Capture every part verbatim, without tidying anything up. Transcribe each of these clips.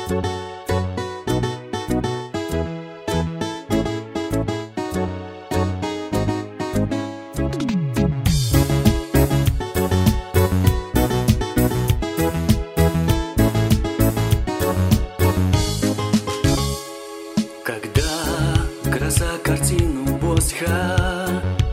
Гроза картину Босха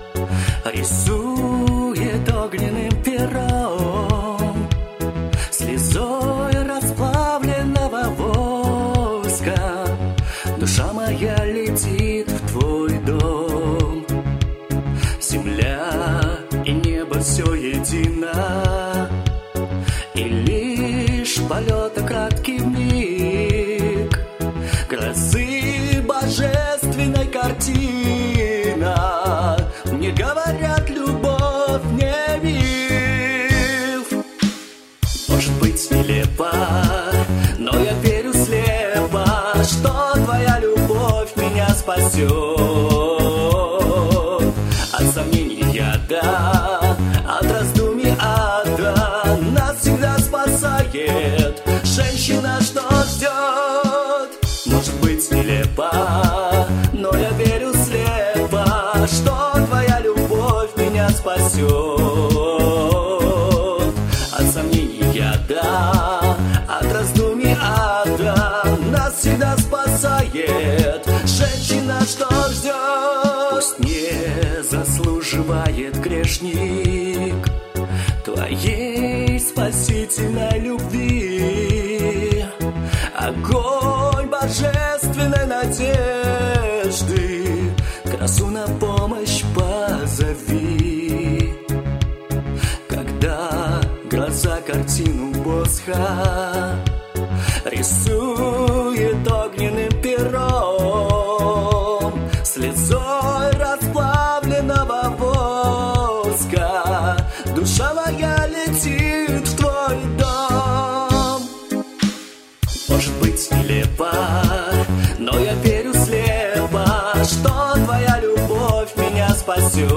рисует огненным пером, слезой расплавленного воска. Душа моя летит в твой дом. Земля и небо все едино, и лишь полета краткий миг грозы божественной картина. Мне говорят, любовь не миф. Может быть нелепо, но я верю слепо, что твоя любовь меня спасет от сомнений яда, от раздумий ада. Нас всегда спасает женщина, что ждет. Может быть нелепо, но я верю слепо, что твоя любовь меня спасет от сомнений яда, от раздумий ада. Нас всегда спасает женщина, что ждет. Пусть не заслуживает грешник твоей спасительной любви, огонь божественной надежды, красу на помощь позови. Когда гроза картину Босха рисует огненным пером, слезой расплавленного воска, душа моя летит в твой дом. Может быть нелепо, но я верю слепо, что твоя любовь меня спасет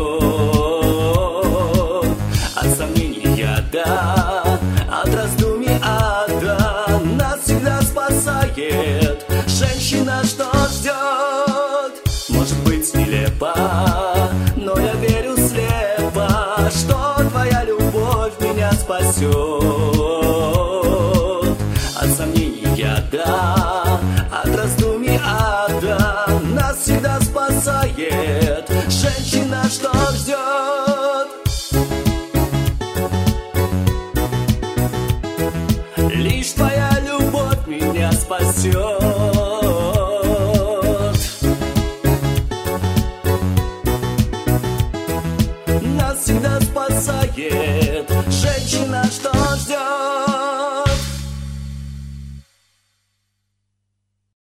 от сомнений яда, от раздумий ада. Нас всегда спасает женщина, что ждет. Может быть нелепо, но я верю слепо, что твоя любовь меня спасет от сомнений яда, от раздумий ада. Нас всегда спасает женщина, что ждет. Лишь твоя любовь меня спасет. Нас всегда спасает женщина,